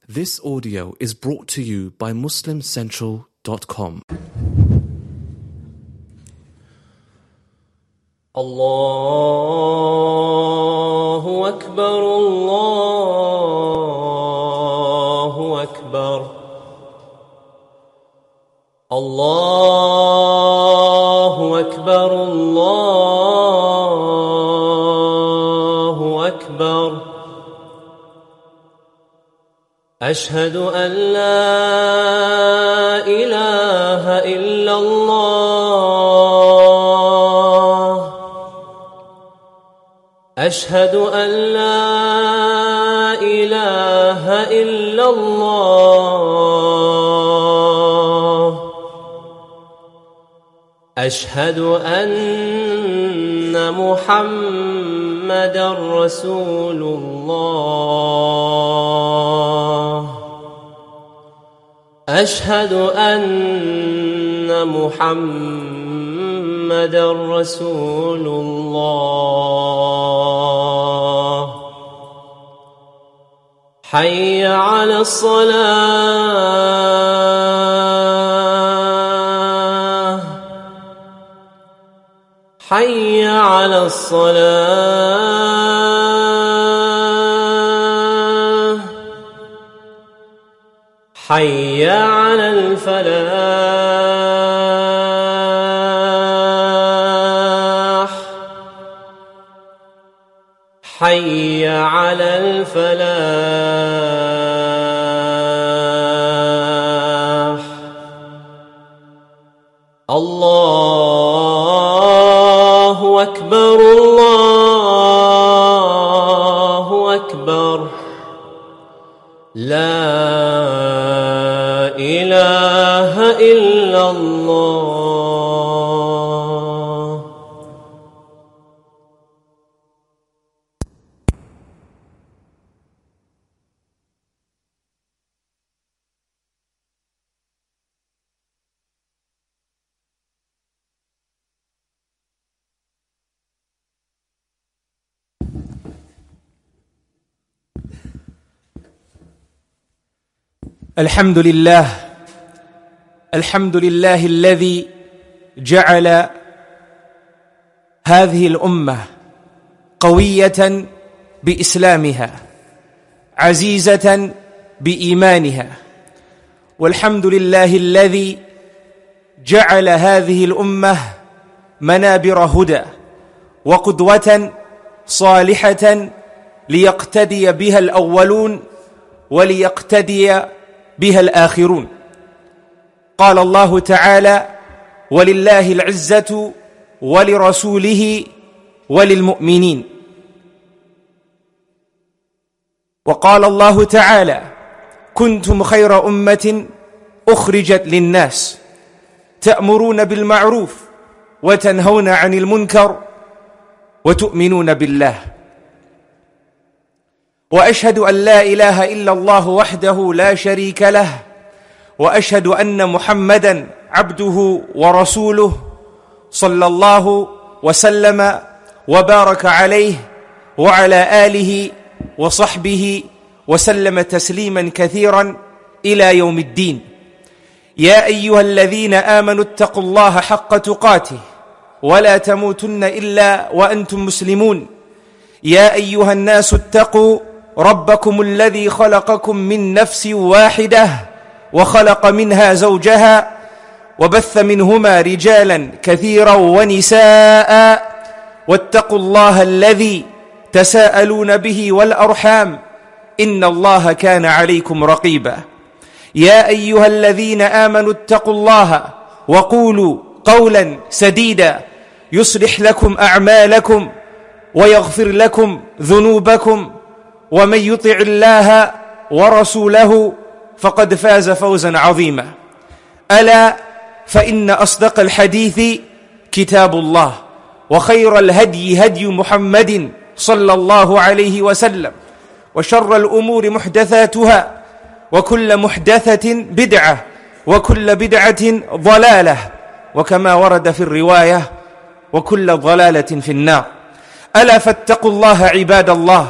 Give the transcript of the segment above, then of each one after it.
This audio is brought to you by MuslimCentral.com. الله أكبر الله أكبر الله أكبر الله أكبر أشهد أن لا إله إلا الله أشهد أن لا إله إلا الله أشهد أن محمدًا رسول الله أشهد أن محمدًا رسول الله حي على الصلاة حي على الصلاة حي على الفلاح حي على الفلاح الله أكبر الله أكبر لا إله إلا الله الحمد لله الذي جعل هذه الأمة قوية بإسلامها عزيزة بإيمانها، والحمد لله الذي جعل هذه الأمة منابر هدى وقدوة صالحة ليقتدي بها الأولون وليقتدي بها الآخرون. قال الله تعالى: ولله العزة ولرسوله وللمؤمنين. وقال الله تعالى: كنتم خير أمة أخرجت للناس تأمرون بالمعروف وتنهون عن المنكر وتؤمنون بالله. وأشهد أن لا إله إلا الله وحده لا شريك له، وأشهد أن محمدًا عبده ورسوله صلى الله وسلم وبارك عليه وعلى آله وصحبه وسلم تسليمًا كثيرًا إلى يوم الدين. يا أيها الذين آمنوا اتقوا الله حق تقاته ولا تموتن إلا وأنتم مسلمون. يا أيها الناس اتقوا ربكم الذي خلقكم من نفس واحدة وخلق منها زوجها وبث منهما رجالا كثيرا ونساء، واتقوا الله الذي تساءلون به والأرحام إن الله كان عليكم رقيبا. يا أيها الذين آمنوا اتقوا الله وقولوا قولا سديدا يصلح لكم أعمالكم ويغفر لكم ذنوبكم، ومن يطع الله ورسوله فقد فاز فوزا عظيما. ألا فإن أصدق الحديث كتاب الله، وخير الهدي هدي محمد صلى الله عليه وسلم، وشر الأمور محدثاتها، وكل محدثة بدعة، وكل بدعة ضلالة، وكما ورد في الرواية: وكل ضلالة في النار. ألا فاتقوا الله عباد الله،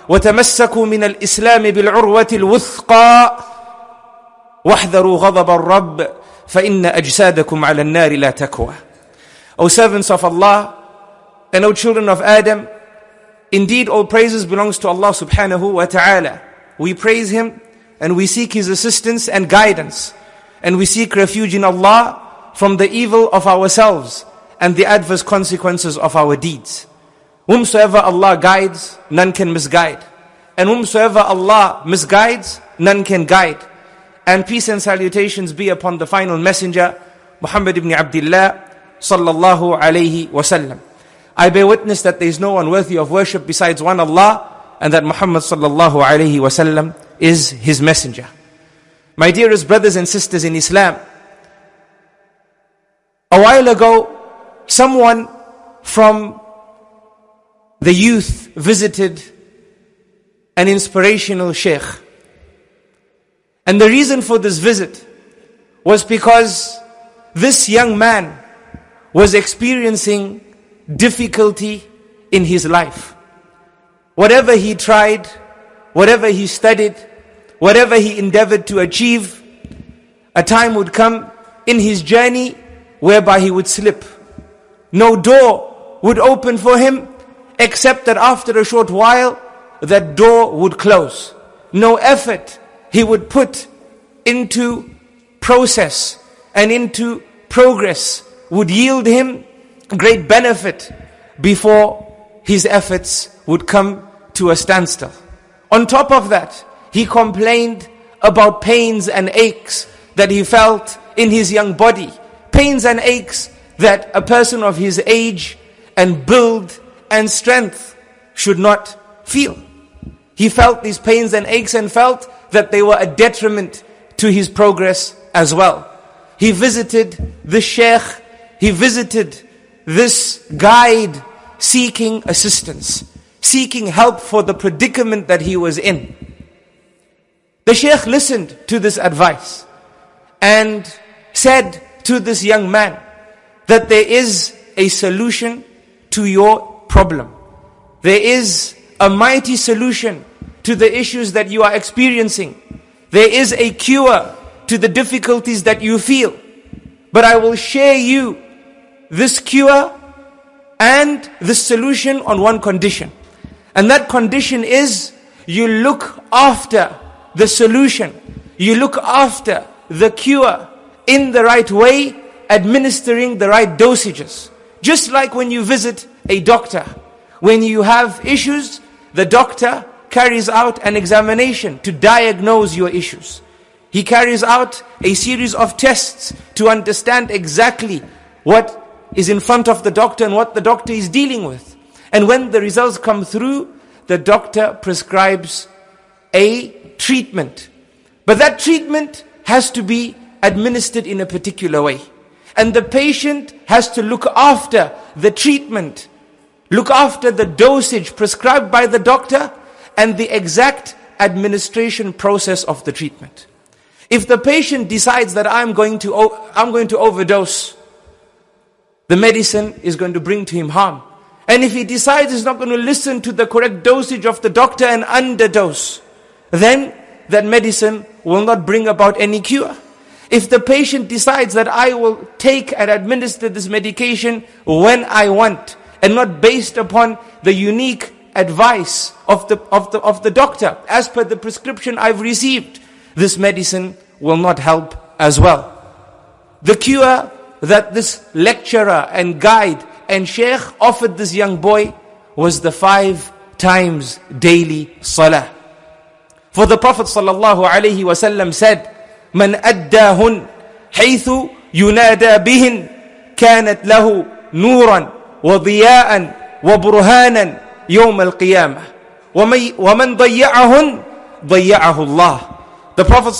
وتمسكوا من الإسلام بالعروة الوثقى واحذروا غضب الرب فإن أجسادكم على النار لا تكوى. O servants of Allah and O children of Adam, indeed all praises belongs to Allah subhanahu wa ta'ala. We praise Him and we seek His assistance and guidance, and we seek refuge in Allah from the evil of ourselves and the adverse consequences of our deeds. Whomsoever Allah guides, none can misguide. And whomsoever Allah misguides, none can guide. And peace and salutations be upon the final messenger, Muhammad ibn Abdullah, sallallahu alayhi wasallam. I bear witness that there is no one worthy of worship besides one Allah, and that Muhammad sallallahu alayhi wasallam is His messenger. My dearest brothers and sisters in Islam, a while ago, someone from the youth visited an inspirational sheikh. And the reason for this visit was because this young man was experiencing difficulty in his life. Whatever he tried, whatever he studied, whatever he endeavored to achieve, a time would come in his journey whereby he would slip. No door would open for him, except that after a short while, that door would close. No effort he would put into process and into progress would yield him great benefit before his efforts would come to a standstill. On top of that, he complained about pains and aches that he felt in his young body. Pains and aches that a person of his age and build and strength should not feel. He felt these pains and aches and felt that they were a detriment to his progress as well. He visited the sheikh, he visited this guide seeking assistance, seeking help for the predicament that he was in. The sheikh listened to this advice and said to this young man that there is a solution to your problem. There is a mighty solution to the issues that you are experiencing. There is a cure to the difficulties that you feel. But I will share you this cure and this solution on one condition. And that condition is you look after the solution. You look after the cure in the right way, administering the right dosages. Just like when you visit a doctor. When you have issues, the doctor carries out an examination to diagnose your issues. He carries out a series of tests to understand exactly what is in front of the doctor and what the doctor is dealing with. And when the results come through, the doctor prescribes a treatment. But that treatment has to be administered in a particular way. And the patient has to look after the treatment, look after the dosage prescribed by the doctor and the exact administration process of the treatment. If the patient decides that I'm going to overdose, the medicine is going to bring to him harm. And if he decides he's not going to listen to the correct dosage of the doctor and underdose, then that medicine will not bring about any cure. If the patient decides that I will take and administer this medication when I want, and not based upon the unique advice of the doctor, as per the prescription I've received, this medicine will not help as well. The cure that this lecturer and guide and sheikh offered this young boy was the 5 times daily salah. For the Prophet ﷺ said, من أداهن حيث ينادى بهن كانت له نورا وضياء وبرهانا يوم القيامة ومن ضيعهن ضيعه الله. The Prophet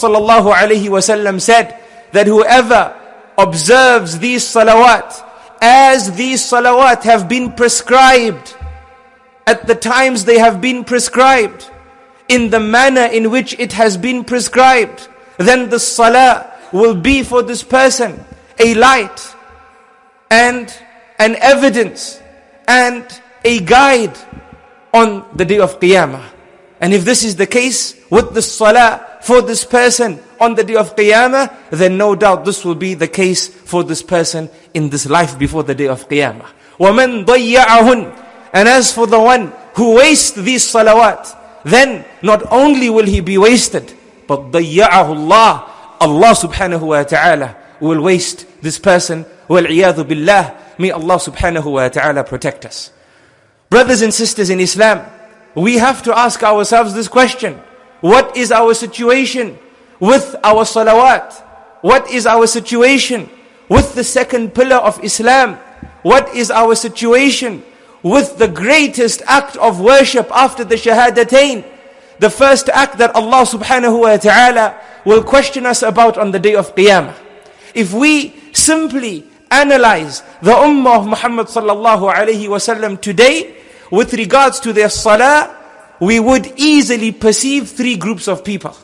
ﷺ said that whoever observes these salawat as these salawat have been prescribed at the times they have been prescribed, in the manner in which it has been prescribed, then the salah will be for this person a light and an evidence and a guide on the day of Qiyamah. And if this is the case with the salah for this person on the day of Qiyamah, then no doubt this will be the case for this person in this life before the day of Qiyamah. وَمَنْ ضَيَّعَهُنْ And as for the one who wastes these salawat, then not only will he be wasted, but ضَيَّعَهُ اللَّهِ Allah subhanahu wa ta'ala will waste this person. وَالْعِيَاذُ بِاللَّهِ May Allah subhanahu wa ta'ala protect us. Brothers and sisters in Islam, we have to ask ourselves this question. What is our situation with our salawat? What is our situation with the second pillar of Islam? What is our situation with the greatest act of worship after the shahadatain? The first act that Allah subhanahu wa ta'ala will question us about on the day of Qiyamah. If we simply analyze the ummah of Muhammad sallallahu alayhi wa sallam today with regards to their salah, we would easily perceive three groups of people.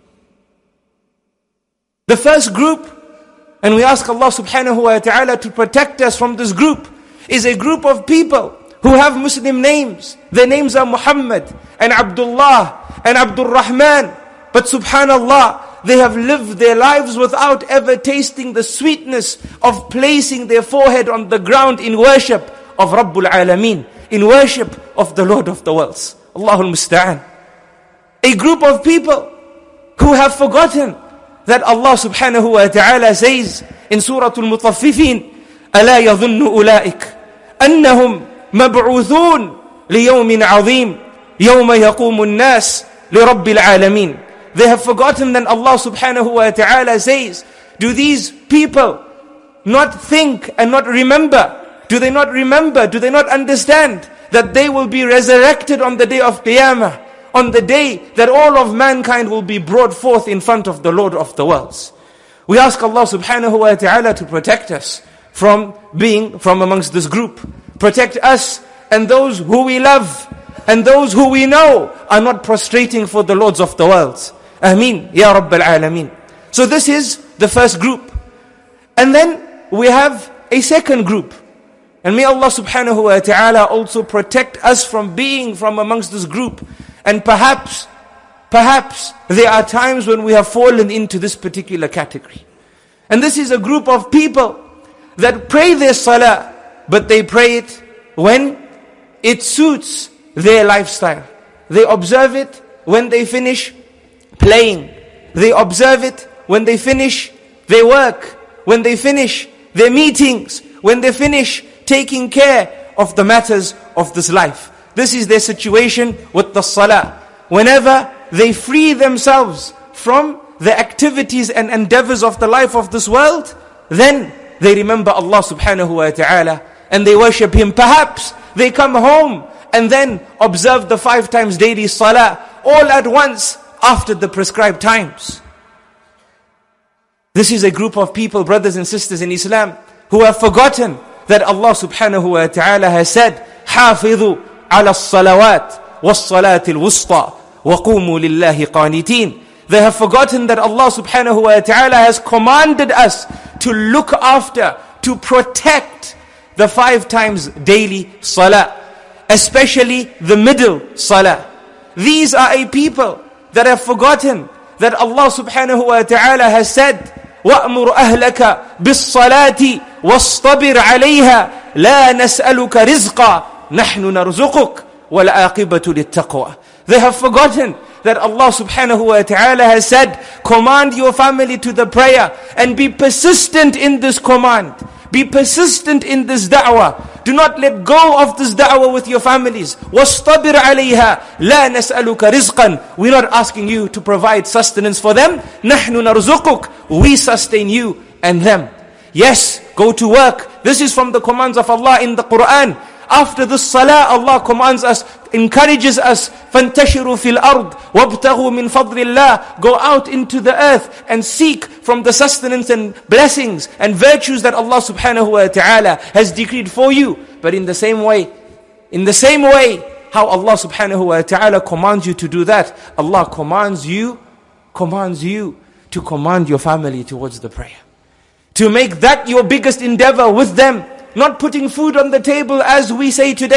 The first group, and we ask Allah subhanahu wa ta'ala to protect us from this group, is a group of people who have Muslim names. Their names are Muhammad and Abdullah and Abdul Rahman. But subhanallah, they have lived their lives without ever tasting the sweetness of placing their forehead on the ground in worship of Rabbul Alameen, in worship of the Lord of the worlds. Allahul Musta'an. A group of people who have forgotten that Allah subhanahu wa ta'ala says in Surah Al-Mutaffifin, أَلَا يَظُنُّ أُولَٰئِكَ أَنَّهُمْ مَبْعُوثُونَ لِيَوْمٍ عَظِيمٍ يَوْمَ يَقُومُ النَّاسِ لِرَبِّ الْعَالَمِينَ. They have forgotten that Allah subhanahu wa ta'ala says, do these people not think and not remember? Do they not remember? Do they not understand that they will be resurrected on the day of Qiyamah, on the day that all of mankind will be brought forth in front of the Lord of the worlds? We ask Allah subhanahu wa ta'ala to protect us from being from amongst this group. Protect us and those who we love and those who we know are not prostrating for the Lords of the worlds. Ameen, Ya Rabbal Alameen. So this is the first group. And then we have a second group. And may Allah subhanahu wa ta'ala also protect us from being from amongst this group. And perhaps there are times when we have fallen into this particular category. And this is a group of people that pray their salah, but they pray it when it suits their lifestyle. They observe it when they finish playing. They observe it when they finish their work, when they finish their meetings, when they finish taking care of the matters of this life. This is their situation with the salah. Whenever they free themselves from the activities and endeavors of the life of this world, then they remember Allah subhanahu wa ta'ala and they worship Him. Perhaps they come home and then observe the 5 times daily salah all at once after the prescribed times. This is a group of people, brothers and sisters in Islam, who have forgotten that Allah subhanahu wa ta'ala has said, حافظوا على الصلوات والصلاة الوسطى وقوموا لله قانتين. They have forgotten that Allah subhanahu wa ta'ala has commanded us to look after, to protect the 5 times daily salah, especially the middle salah. These are a people that have forgotten that Allah subhanahu wa ta'ala has said, وَأْمُرْ أَهْلَكَ بِالصَّلَاةِ وَاصْطَبِرْ عَلَيْهَا لَا نَسْأَلُكَ رِزْقًا نَحْنُ نَرْزُقُكَ وَالْعَاقِبَةُ لِلتَّقْوَى. They have forgotten that Allah subhanahu wa ta'ala has said, command your family to the prayer and be persistent in this command. Be persistent in this da'wah. Do not let go of this da'wah with your families. وَاصْطَبِرْ عَلَيْهَا لَا نَسْأَلُكَ رِزْقًا. We're not asking you to provide sustenance for them. نَحْنُ نَرْزُقُكَ. We sustain you and them. Yes, go to work. This is from the commands of Allah in the Quran. After the salah, Allah commands us, encourages us, فَانْتَشِرُوا فِي الْأَرْضِ وَابْتَغُوا مِنْ فَضْلِ اللَّهِ. Go out into the earth and seek from the sustenance and blessings and virtues that Allah subhanahu wa ta'ala has decreed for you. But in the same way, how Allah subhanahu wa ta'ala commands you to do that, Allah commands you to command your family towards the prayer. To make that your biggest endeavor with them. Not putting food on the table as we say today.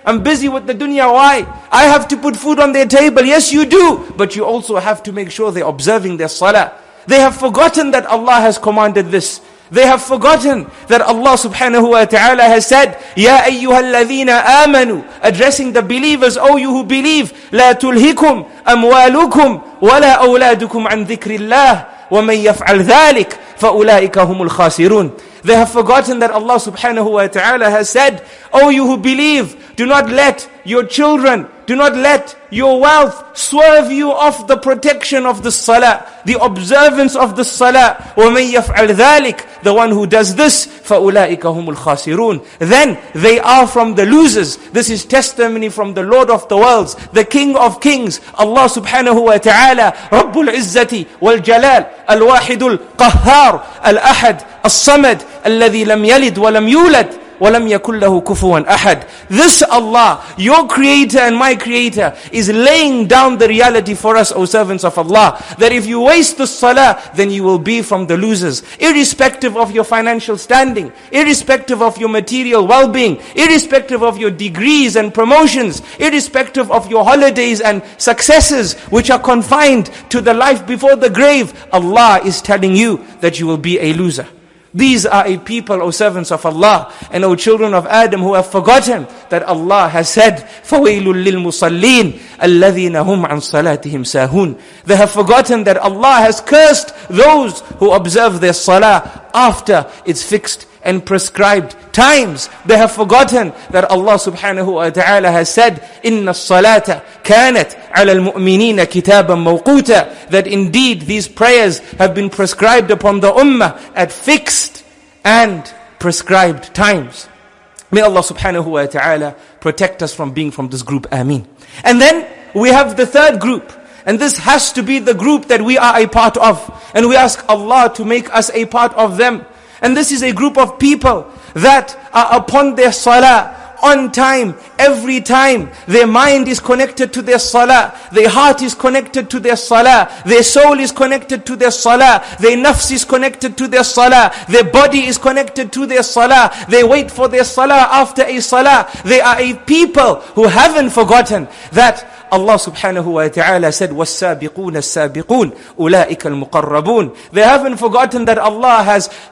I'm busy with the dunya. Why? I have to put food on their table. Yes, you do. But you also have to make sure they're observing their salah. They have forgotten that Allah has commanded this. They have forgotten that Allah subhanahu wa ta'ala has said, Ya ayyuhalladhina amanu, addressing the believers, O you who believe, La tulhikum amwalukum wala awladukum an dhikrillah, wa man yaf'al dhalik, فَأُولَٰئِكَ هُمُ الْخَاسِرُونَ. They have forgotten that Allah subhanahu wa ta'ala has said, O you who believe, do not let your children, do not let your wealth swerve you off the protection of the salah, the observance of the salah. وَمَنْ يَفْعَلْ ذَلِكَ, the one who does this, فَأُولَٰئِكَ هُمُ الْخَاسِرُونَ. Then they are from the losers. This is testimony from the Lord of the worlds, the King of kings, Allah subhanahu wa ta'ala, Rabbul Izzati wal Jalal, Al-Wahidul Qahhar, Al-Ahad, As-Samad, الذي لم يلد ولم يولد وَلَمْ يَكُنْ لَهُ كُفُوًا أَحَدٌ. This Allah, your creator and my creator, is laying down the reality for us, O servants of Allah, that if you waste the salah, then you will be from the losers. Irrespective of your financial standing, irrespective of your material well-being, irrespective of your degrees and promotions, irrespective of your holidays and successes, which are confined to the life before the grave, Allah is telling you that you will be a loser. These are a people, O servants of Allah, and O children of Adam, who have forgotten that Allah has said, فَوَيْلٌ لِلْمُصَلِّينَ الَّذِينَ هُمْ عَنْ صَلَاتِهِمْ سَاهُونَ. They have forgotten that Allah has cursed those who observe their salah after its fixed and prescribed times. They have forgotten that Allah subhanahu wa ta'ala has said, إِنَّ الصَّلَاةَ كَانَتْ عَلَى الْمُؤْمِنِينَ كِتَابًا مَوْقُوتًا. That indeed these prayers have been prescribed upon the ummah at fixed and prescribed times. May Allah subhanahu wa ta'ala protect us from being from this group. Ameen. And then we have the third group. And this has to be the group that we are a part of. And we ask Allah to make us a part of them. And this is a group of people that are upon their salah, on time, every time. Their mind is connected to their salah. Their heart is connected to their salah. Their soul is connected to their salah. Their nafs is connected to their salah. Their body is connected to their salah. They wait for their salah after a salah. They are a people who haven't forgotten that Allah subhanahu wa ta'ala said, وَالسَّابِقُونَ السَّابِقُونَ أُولَٰئِكَ الْمُقَرَّبُونَ. They haven't forgotten that Allah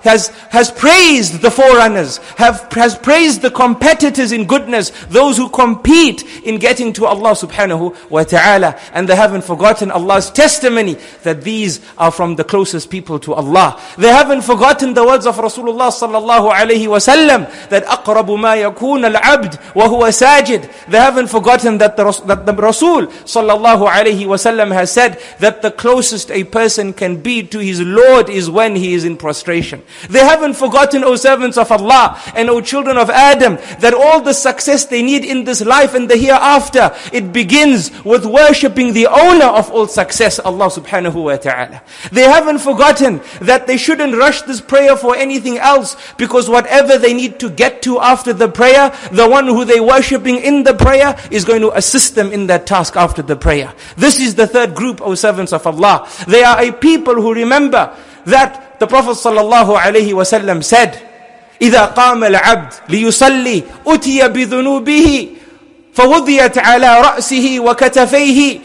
has praised the forerunners, has praised the competitors in goodness, those who compete in getting to Allah subhanahu wa ta'ala. And they haven't forgotten Allah's testimony that these are from the closest people to Allah. They haven't forgotten the words of Rasulullah sallallahu alayhi wa sallam, that أَقْرَبُ مَا يَكُونَ الْعَبْدُ وَهُوَ سَاجِدٌ. They haven't forgotten that the Rasul sallallahu alayhi wasallam has said that the closest a person can be to his Lord is when he is in prostration. They haven't forgotten, O servants of Allah and O children of Adam, that all the success they need in this life and the hereafter, it begins with worshipping the owner of all success, Allah subhanahu wa ta'ala. They haven't forgotten that they shouldn't rush this prayer for anything else, because whatever they need to get to after the prayer, the one who they're worshipping in the prayer is going to assist them in that task after the prayer. This is the third group, O servants of Allah. They are a people who remember that the Prophet sallallahu alaihi wasallam said, إِذَا قَامَ الْعَبْدُ لِيُصَلِّي أُتِيَ بِذُنُوبِهِ فوضيت على رأسه وكتفيه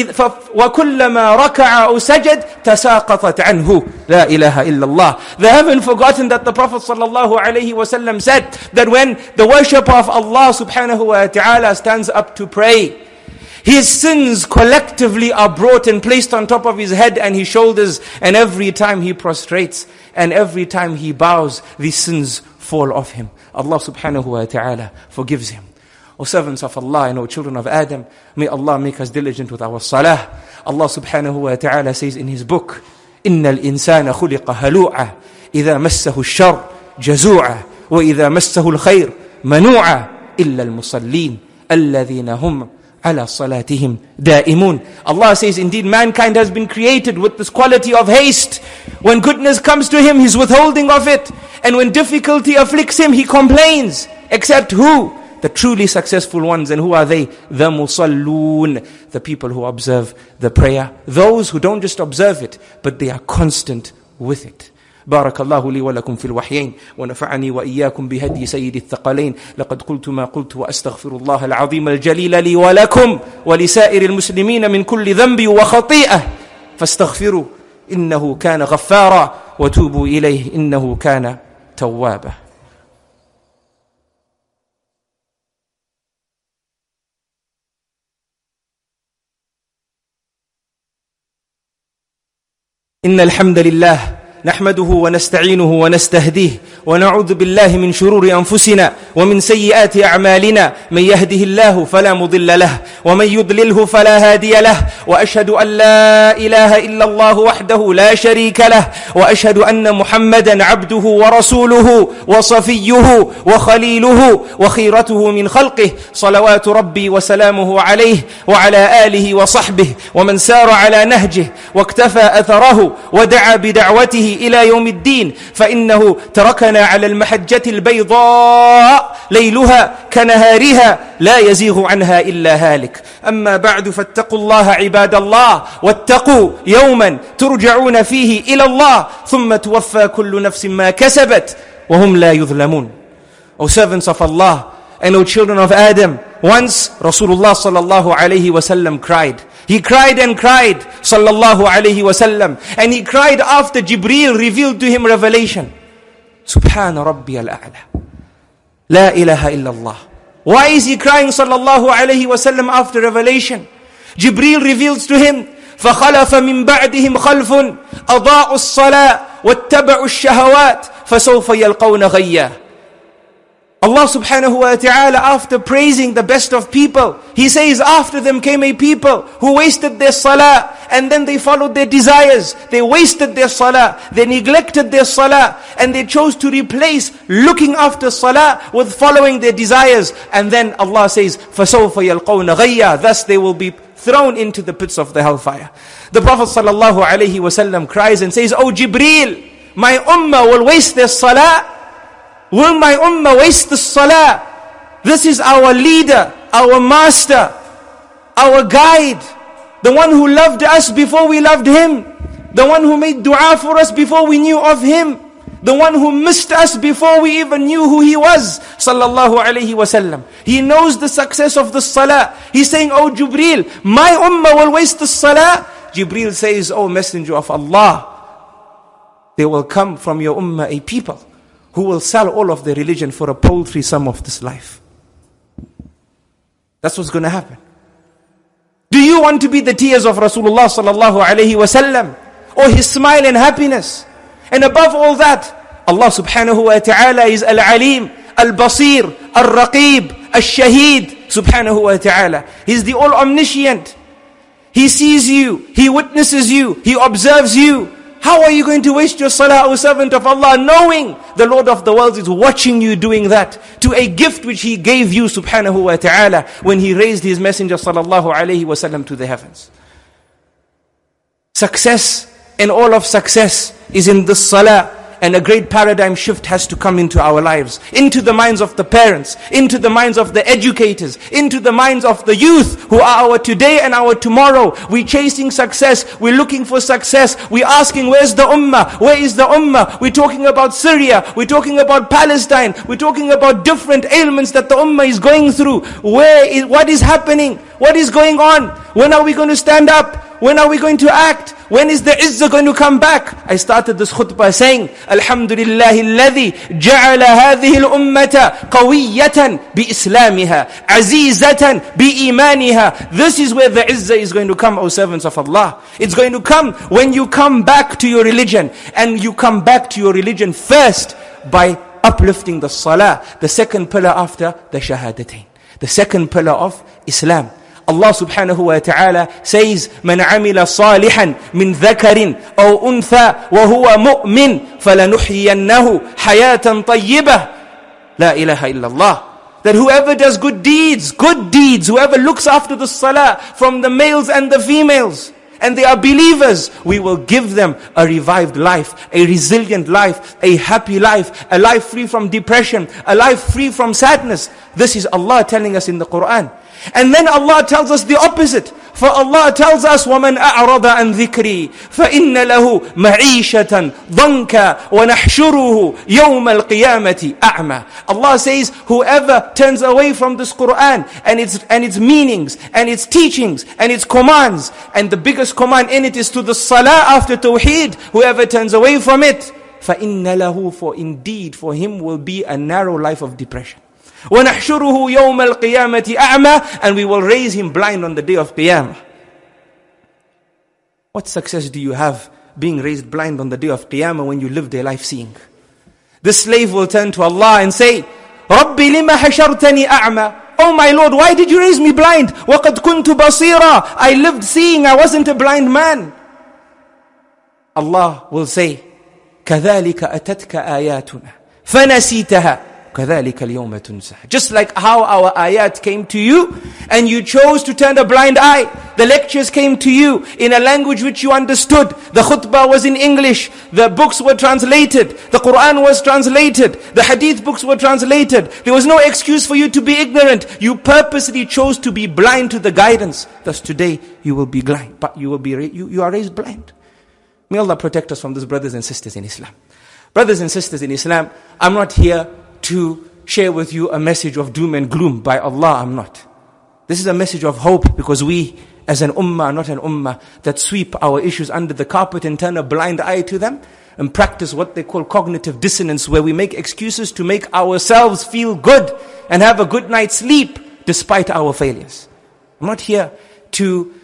وكلما ركع أو سجد تساقطت عنه لا إله إلا الله. They haven't forgotten that the Prophet sallallahu alaihi wasallam said that when the worshipper of Allah subhanahu wa ta'ala stands up to pray, his sins collectively are brought and placed on top of his head and his shoulders, and every time he prostrates and every time he bows, these sins fall off him. Allah subhanahu wa ta'ala forgives him. O servants of Allah and O children of Adam, may Allah make us diligent with our salah. Allah subhanahu wa ta'ala says in his book, إِنَّ الْإِنسَانَ خُلِقَ هَلُوعًا إِذَا مَسَّهُ الشَّرُّ جَزُوعًا وَإِذَا مَسَّهُ الْخَيْرُ مَنُوعًا إِلَّا الْمُصَلِّينَ الَّذِينَ هُمْ عَلَى صَلَاتِهِمْ دَائِمُونَ. Allah says, indeed mankind has been created with this quality of haste. When goodness comes to him, he's withholding of it. And when difficulty afflicts him, he complains. Except who? The truly successful ones. And who are they? The musalloon, the people who observe the prayer. Those who don't just observe it, but they are constant with it. بارك الله لي ولكم في الوحيين ونفعني وإياكم بهدي سيد الثقلين. لقد قلت ما قلت وأستغفر الله العظيم الجليل لي ولكم ولسائر المسلمين من كل ذنب وخطيئة فاستغفروا إنه كان غفارا وتوبوا إليه إنه كان توابا. إن الحمد لله نحمده ونستعينه ونستهديه ونعوذ بالله من شرور أنفسنا ومن سيئات أعمالنا. من يهده الله فلا مضل له ومن يضلله فلا هادي له. وأشهد أن لا إله إلا الله وحده لا شريك له وأشهد أن محمدا عبده ورسوله وصفيه وخليله وخيرته من خلقه صلوات ربي وسلامه عليه وعلى آله وصحبه ومن سار على نهجه واكتفى أثره ودعا بدعوته إلى يوم الدين. فإنه تركنا على المحجة البيضاء ليلها كنهارها لا يزيغ عنها إلا هالك. أما بعد فاتقوا الله عباد الله واتقوا يوما ترجعون فيه إلى الله ثم توفى كل نفس ما كسبت وهم لا يظلمون. O servants of Allah and O children of Adam, once Rasulullah sallallahu alayhi wasallam cried. He cried and cried, sallallahu alayhi wasallam, and he cried after Jibreel revealed to him revelation. Subhana Rabbi al-A'la. La ilaha illallah. Why is he crying, sallallahu alayhi wasallam, after revelation? Jibreel reveals to him, فَخَلَفَ مِن بَعْدِهِمْ خَلْفٌ أَضَاعُوا الصَّلَاةَ وَاتَّبَعُوا الشَّهَوَاتِ فَسَوْفَ يَلْقَوْنَ غَيًّا. Allah subhanahu wa ta'ala, after praising the best of people, He says after them came a people who wasted their salah and then they followed their desires. They wasted their salah, they neglected their salah, and they chose to replace looking after salah with following their desires. And then Allah says, فَسَوْفَ يَلْقَوْنَ غَيًّا. Thus they will be thrown into the pits of the hellfire. The Prophet sallallahu alaihi wasallam cries and says, "O Jibreel, my ummah will waste their salah. Will my ummah waste the salah? This is our leader, our master, our guide, the one who loved us before we loved him, the one who made dua for us before we knew of him, the one who missed us before we even knew who he was, sallallahu alayhi wasallam. He knows the success of the salah. He's saying, "Oh Jibreel, my ummah will waste the salah." Jibreel says, "Oh Messenger of Allah, there will come from your ummah a people who will sell all of their religion for a paltry sum of this life." That's what's going to happen. Do you want to be the tears of Rasulullah sallallahu alayhi wasallam, or his smile and happiness? And above all that, Allah subhanahu wa ta'ala is Al-Alim, Al-Basir, Al-Raqib, Al-Shaheed subhanahu wa ta'ala. He's the all-omniscient. He sees you, He witnesses you, He observes you. How are you going to waste your salah, O servant of Allah, knowing the Lord of the world is watching you doing that to a gift which He gave you subhanahu wa ta'ala when He raised His messenger sallallahu alayhi wa sallam to the heavens? Success and all of success is in this salah. And a great paradigm shift has to come into our lives, into the minds of the parents, into the minds of the educators, into the minds of the youth who are our today and our tomorrow. We're chasing success, we're looking for success, we're asking, where's the ummah? Where is the ummah? We're talking about Syria, we're talking about Palestine, we're talking about different ailments that the ummah is going through. What is happening? What is going on? When are we going to stand up? When are we going to act? When is the izzah going to come back? I started this khutbah saying, Alhamdulillahi alladhi ja'ala hadhihi al-ummata qawiyatan bi-islamihah, azizatan bi-imanihah. This is where the izzah is going to come, O servants of Allah. It's going to come when you come back to your religion. And you come back to your religion first by uplifting the salah, the second pillar after the shahadatain, the second pillar of Islam. Allah subhanahu wa ta'ala says, "Man amila salihan min dhakarin aw untha wa huwa mu'min falanuhyiyannahu hayatan tayyibah." La ilaha illallah. That whoever does good deeds, whoever looks after the salah from the males and the females, and they are believers, we will give them a revived life, a resilient life, a happy life, a life free from depression, a life free from sadness. This is Allah telling us in the Quran. And then Allah tells us the opposite. For Allah tells us, وَمَنْ أَعْرَضَ عَنْ ذِكْرِي فَإِنَّ لَهُ مَعِيشَةً ضَنْكَ وَنَحْشُرُهُ يَوْمَ الْقِيَامَةِ أَعْمَى. Allah says, whoever turns away from this Quran and its meanings and its teachings and its commands, and the biggest command in it is to the salah after tawheed, whoever turns away from it, فَإِنَّ لَهُ, for indeed for him will be a narrow life of depression. وَنَحْشُرُهُ يَوْمَ الْقِيَامَةِ أَعْمَى, and we will raise him blind on the day of Qiyamah. What success do you have being raised blind on the day of Qiyamah when you lived a life seeing? The slave will turn to Allah and say, رَبِّ لِمَ حَشَرْتَنِي أَعْمَى. Oh my Lord, why did you raise me blind? وَقَدْ كُنْتُ بَصِيرًا. I lived seeing, I wasn't a blind man. Allah will say, كَذَلِكَ أَتَتْكَ آيَاتُنَا فَنَسِيتَهَا كَذَلِكَ الْيَوْمَ تُنْسَى. Just like how our ayat came to you and you chose to turn a blind eye. The lectures came to you in a language which you understood. The khutbah was in English. The books were translated. The Quran was translated. The hadith books were translated. There was no excuse for you to be ignorant. You purposely chose to be blind to the guidance. Thus today you will be blind, but you are raised blind. May Allah protect us from this, brothers and sisters in Islam. Brothers and sisters in Islam, I'm not here to share with you a message of doom and gloom. By Allah, I'm not. This is a message of hope, because we as an ummah are not an ummah that sweep our issues under the carpet and turn a blind eye to them and practice what they call cognitive dissonance, where we make excuses to make ourselves feel good and have a good night's sleep despite our failures. I'm not here to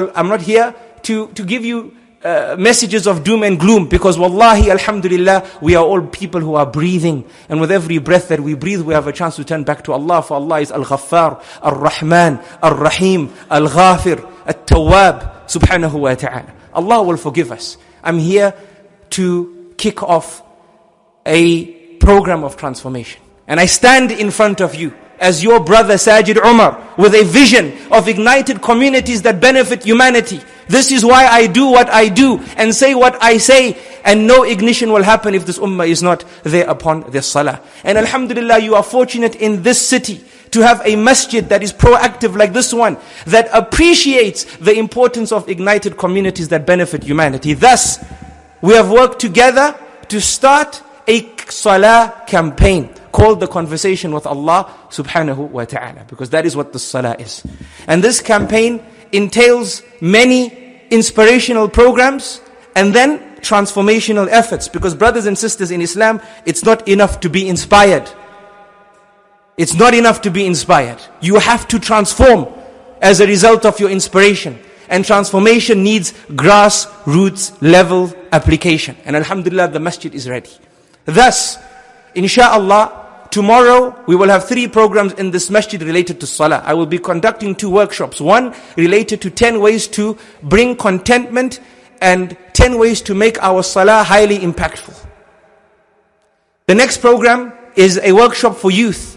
give you messages of doom and gloom, because wallahi, alhamdulillah, we are all people who are breathing, and with every breath that we breathe we have a chance to turn back to Allah, for Allah is Al-Ghaffar, Ar-Rahman, Ar-Rahim, Al-Ghafir, At-Tawwab, subhanahu wa ta'ala. Allah will forgive us. I'm here to kick off a program of transformation, and I stand in front of you as your brother Sajid Umar with a vision of ignited communities that benefit humanity. This is why I do what I do and say what I say, and no ignition will happen if this ummah is not there upon this salah. And alhamdulillah, you are fortunate in this city to have a masjid that is proactive like this one, that appreciates the importance of ignited communities that benefit humanity. Thus, we have worked together to start a salah campaign called The Conversation with Allah subhanahu wa ta'ala, because that is what the salah is. And this campaign entails many inspirational programs and then transformational efforts, because brothers and sisters in Islam, it's not enough to be inspired. It's not enough to be inspired. You have to transform as a result of your inspiration. And transformation needs grassroots level application. And alhamdulillah, the masjid is ready. Thus, insha'Allah, tomorrow we will have 3 programs in this masjid related to salah. I will be conducting 2 workshops. One related to 10 ways to bring contentment and 10 ways to make our salah highly impactful. The next program is a workshop for youth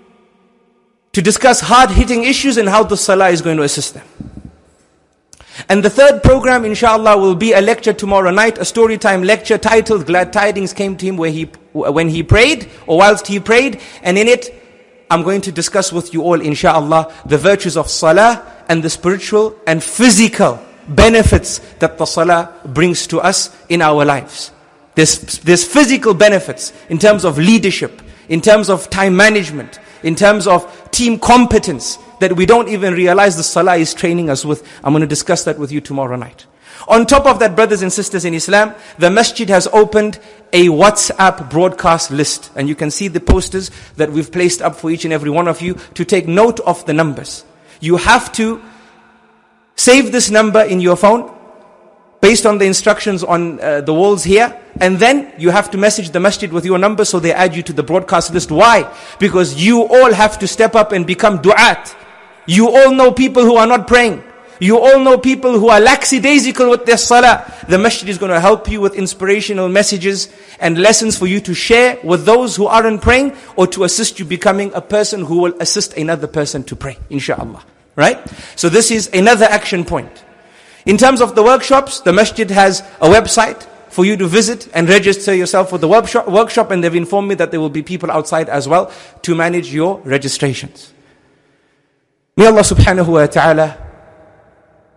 to discuss hard-hitting issues and how the salah is going to assist them. And the third program, inshallah, will be a lecture tomorrow night, a story time lecture titled Glad Tidings Came to Him when he prayed, or whilst he prayed. And in it, I'm going to discuss with you all, inshallah, the virtues of salah and the spiritual and physical benefits that the salah brings to us in our lives. There's physical benefits in terms of leadership, in terms of time management, in terms of team competence, that we don't even realize the salah is training us with. I'm going to discuss that with you tomorrow night. On top of that, brothers and sisters in Islam, the masjid has opened a WhatsApp broadcast list. And you can see the posters that we've placed up for each and every one of you to take note of the numbers. You have to save this number in your phone based on the instructions on the walls here. And then you have to message the masjid with your number so they add you to the broadcast list. Why? Because you all have to step up and become du'at. You all know people who are not praying. You all know people who are lackadaisical with their salah. The masjid is going to help you with inspirational messages and lessons for you to share with those who aren't praying, or to assist you becoming a person who will assist another person to pray, inshallah. Right? So this is another action point. In terms of the workshops, the masjid has a website for you to visit and register yourself for the workshop, and they've informed me that there will be people outside as well to manage your registrations. May Allah subhanahu wa ta'ala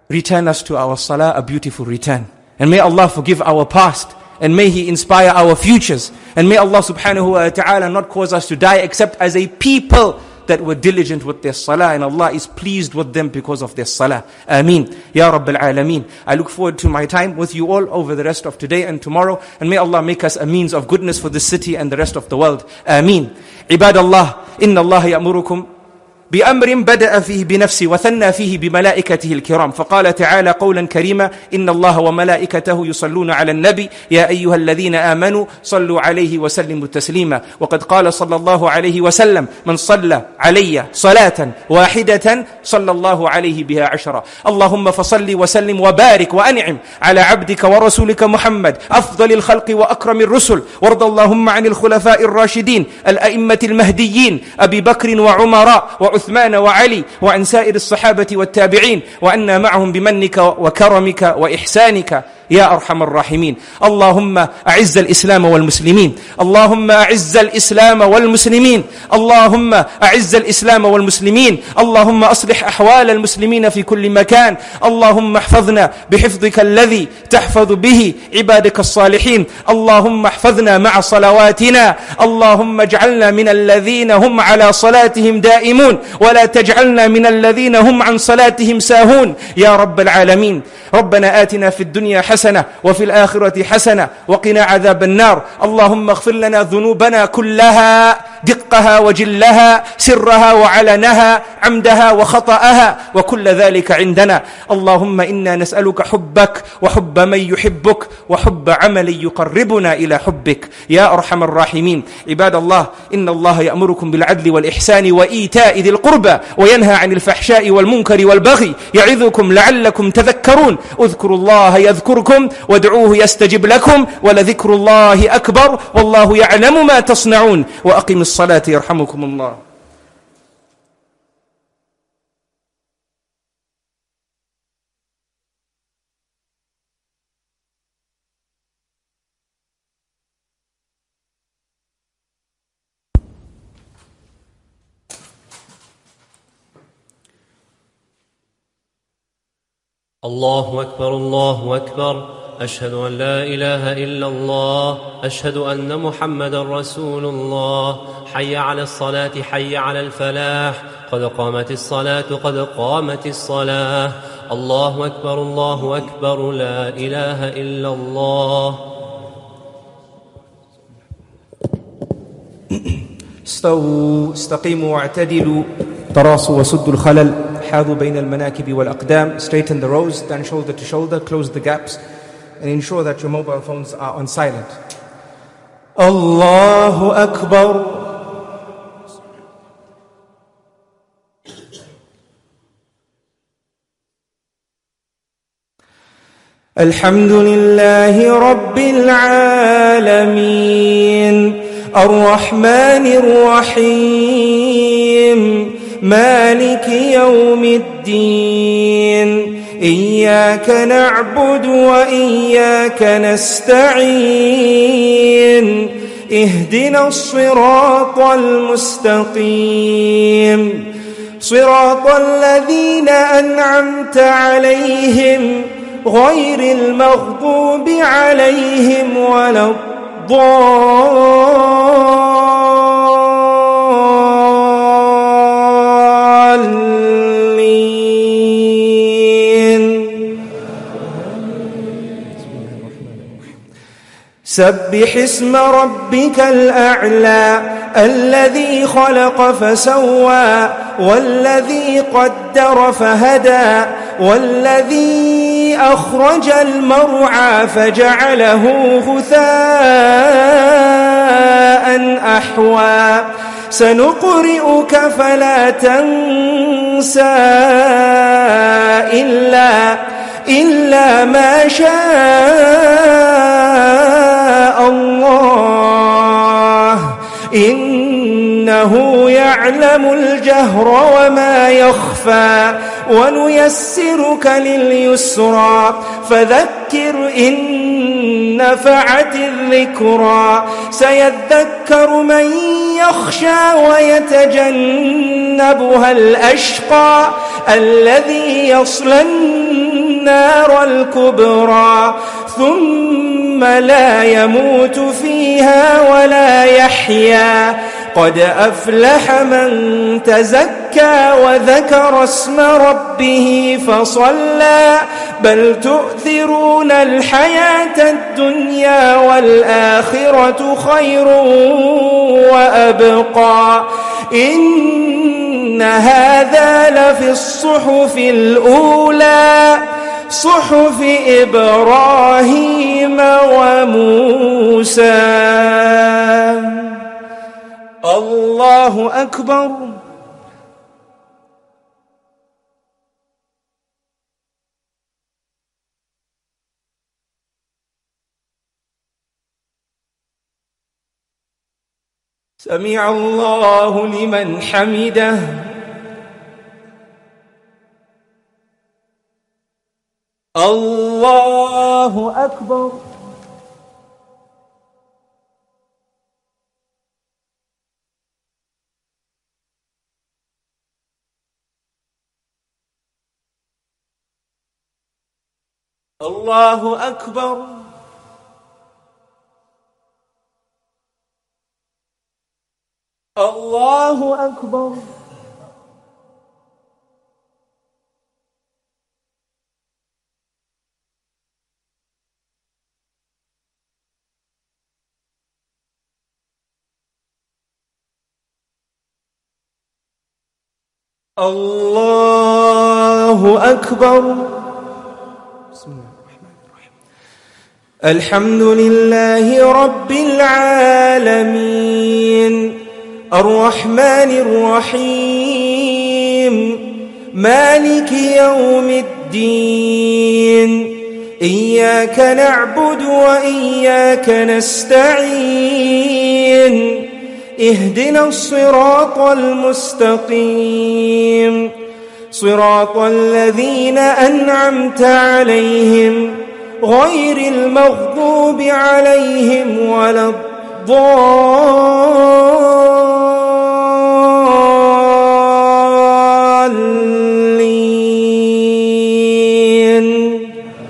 return us to our salah a beautiful return. And may Allah forgive our past, and may He inspire our futures. And may Allah subhanahu wa ta'ala not cause us to die except as a people that were diligent with their salah, and Allah is pleased with them because of their salah. Ameen. Ya Rabbil Alameen. I look forward to my time with you all over the rest of today and tomorrow, and may Allah make us a means of goodness for this city and the rest of the world. Ameen. Ibadallah, inna Allah ya'murukum بأمر بدأ فيه بنفسه وثنى فيه بملائكته الكرام فقال تعالى قولا كريما إن الله وملائكته يصلون على النبي يا أيها الذين آمنوا صلوا عليه وسلموا تسليما وقد قال صلى الله عليه وسلم من صلى علي صلاة واحدة صلى الله عليه بها 10 اللهم فصل وسلم وبارك وأنعم على عبدك ورسولك محمد أفضل الخلق وأكرم الرسل وارض اللهم عن الخلفاء الراشدين الأئمة المهديين أبي بكر وعمر وعثمان وعلي وعن سائر الصحابة والتابعين وعنا معهم بمنك وكرمك وإحسانك يا أرحم الراحمين اللهم أعز الإسلام والمسلمين اللهم أعز الإسلام والمسلمين اللهم أعز الإسلام والمسلمين اللهم أصلح أحوال المسلمين في كل مكان اللهم احفظنا بحفظك الذي تحفظ به عبادك الصالحين اللهم احفظنا مع صلواتنا اللهم اجعلنا من الذين هم على صلاتهم دائمون ولا تجعلنا من الذين هم عن صلاتهم ساهون يا رب العالمين ربنا آتنا في الدنيا حسنة وفي الآخرة حسنة وقنا عذاب النار اللهم اغفر لنا ذنوبنا كلها دقها وجلها سرها وعلنها عمدها وخطأها وكل ذلك عندنا اللهم إنا نسألك حبك وحب من يحبك وحب عمل يقربنا إلى حبك يا أرحم الراحمين عباد الله إن الله يأمركم بالعدل والإحسان وإيتاء ذي القربى وينهى عن الفحشاء والمنكر والبغي يعظكم لعلكم تذكرون اذكروا الله يذكركم وادعوه يستجب لكم ولذكر الله أكبر والله يعلم ما تصنعون وأقم الصلاة يرحمكم الله الله أكبر الله أكبر أشهد أن لا إله إلا الله أشهد أن محمدا رسول الله حي على الصلاة حي على الفلاح قد قامت الصلاة قد قامت الصلاة الله أكبر لا إله إلا الله استووا استقيموا واعتدلوا تراصوا وسدوا الخلل حاذوا بين المناكب والأقدام straighten the rows, stand shoulder to shoulder, close the gaps and ensure that your mobile phones are on silent. Allahu Akbar. الحمد لله رب العالمين الرحمن الرحيم مالك يوم الدين إياك نعبد وإياك نستعين اهدنا الصراط المستقيم صراط الذين أنعمت عليهم غير المغضوب عليهم ولا الضالين سبح اسم ربك الأعلى الذي خلق فسوى والذي قدر فهدى والذي أخرج المرعى فجعله غثاء أحوى سنقرئك فلا تنسى إلا ما شاء الله إنه يعلم الجهر وما يخفى ونيسرك لليسرى فذكر إن نفعت الذكرى سيذكر من يخشى ويتجنبها الأشقى الذي يصلى النار الكبرى ثم لا يموت فيها ولا يحيا قد أفلح من تزكى وذكر اسم ربه فصلى بل تؤثرون الحياة الدنيا والآخرة خير وأبقى إن هذا لفي الصحف الأولى صحف إبراهيم وموسى. الله أكبر. سمع الله لمن حمده. الله أكبر. الله أكبر. الله أكبر. الله أكبر. بسم الله الرحمن الرحيم. الحمد لله رب العالمين الرحمن الرحيم مالك يوم الدين إياك نعبد وإياك نستعين اهدنا الصراط المستقيم صراط الذين أنعمت عليهم غير المغضوب عليهم ولا الضالين.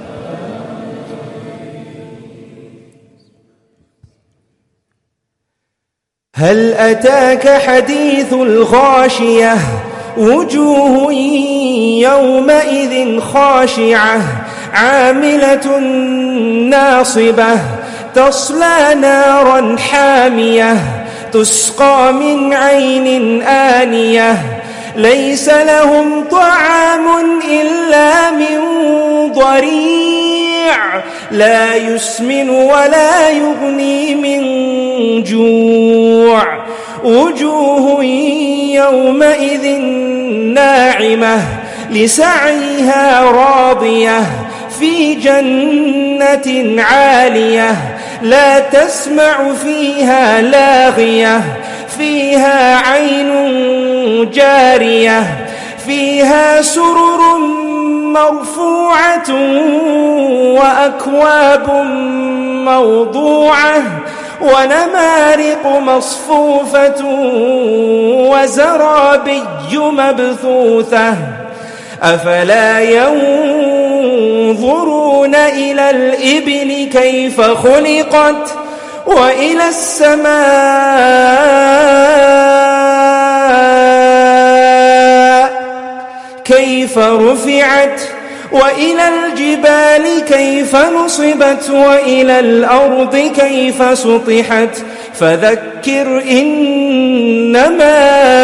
هل أتاك حديث الغاشية وجوه يومئذ خاشعة عاملة ناصبة تصلى نارا حامية تسقى من عين آنية ليس لهم طعام إلا من ضريع لا يسمن ولا يغني من جوع وجوه يومئذ ناعمة لسعيها راضية في جنة عالية لا تسمع فيها لاغية فيها عين جارية فيها سرر مرفوعة وأكواب موضوعة ونمارق مصفوفة وزرابي مبثوثة أفلا ينظرون إلى الإبل كيف خلقت وإلى السماء كيف رفعت وإلى الجبال كيف نصبت وإلى الأرض كيف سطحت فذكر إنما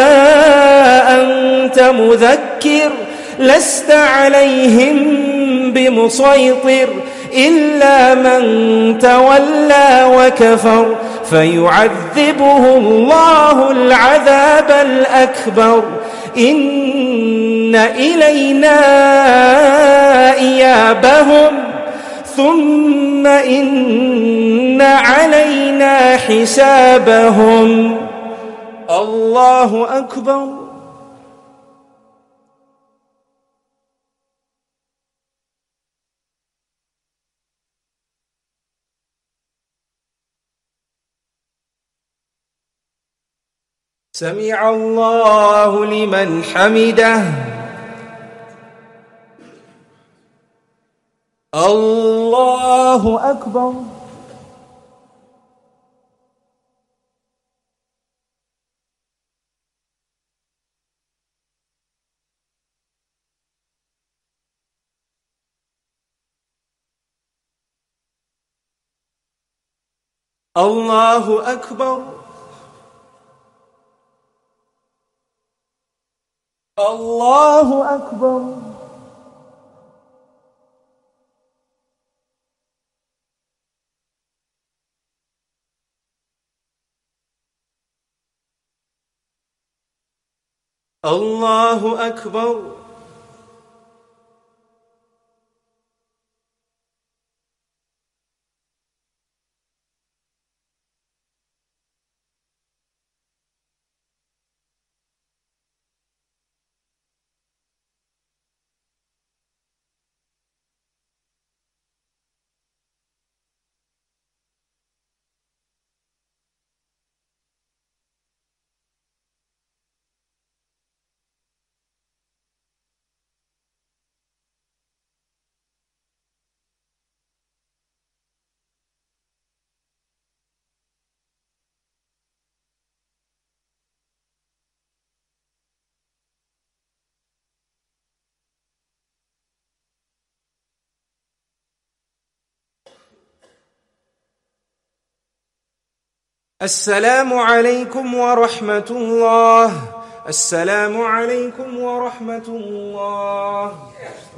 أنت مذكر لست عليهم بمسيطر إلا من تولى وكفر فيعذبه الله العذاب الأكبر إن إلينا إيابهم ثم إن علينا حسابهم. الله أكبر. سمع الله لمن حمده. الله أكبر. الله أكبر. الله أكبر. الله أكبر. السلام عليكم ورحمة الله. السلام عليكم ورحمة الله.